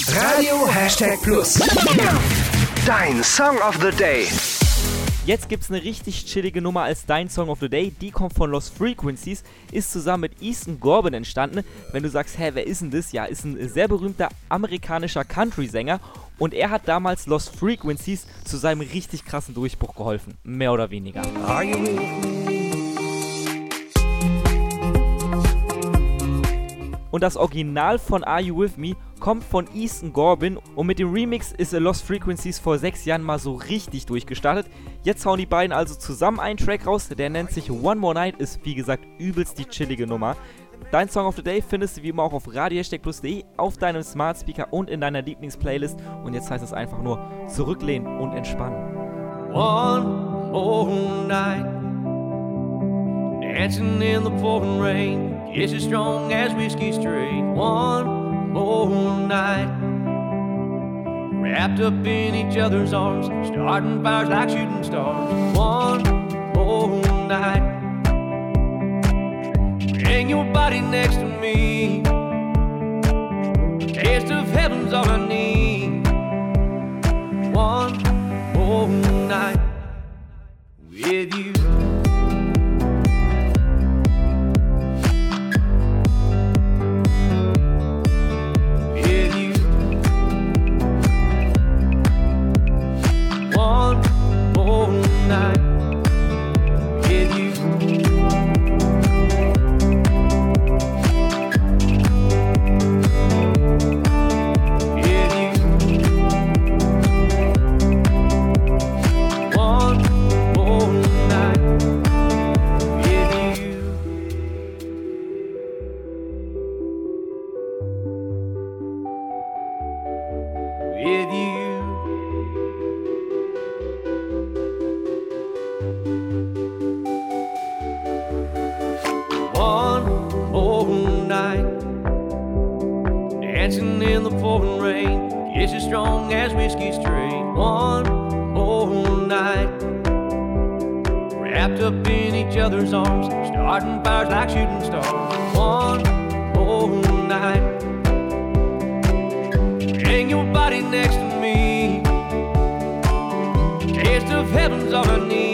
Radio #Plus. Dein Song of the Day. Jetzt gibt's eine richtig chillige Nummer als Dein Song of the Day. Die kommt von Lost Frequencies, ist zusammen mit Easton Corbin entstanden. Wenn du sagst, wer ist denn das? Ja, ist ein sehr berühmter amerikanischer Country-Sänger. Und er hat damals Lost Frequencies zu seinem richtig krassen Durchbruch geholfen. Mehr oder weniger. Are you with me? Und das Original von Are You With Me kommt von Easton Corbin und mit dem Remix ist Lost Frequencies vor 6 Jahren mal so richtig durchgestartet. Jetzt hauen die beiden also zusammen einen Track raus, der nennt sich One More Night, ist wie gesagt übelst die chillige Nummer. Dein Song of the Day findest du wie immer auch auf radio-plus.de, auf deinem Smart Speaker und in deiner Lieblingsplaylist. Und jetzt heißt es einfach nur zurücklehnen und entspannen. One more night, dancing in the pouring rain, it's as strong as whiskey straight. One more night, wrapped up in each other's arms, starting fires like shooting stars. One more night, bring your body next to me, taste of heaven's all I need. One more night with you. With you, one more night, dancing in the pouring rain, it's as strong as whiskey straight. One more night, wrapped up in each other's arms, starting fires like shooting stars. One more night, bring your body next to me, taste of heaven's all I need.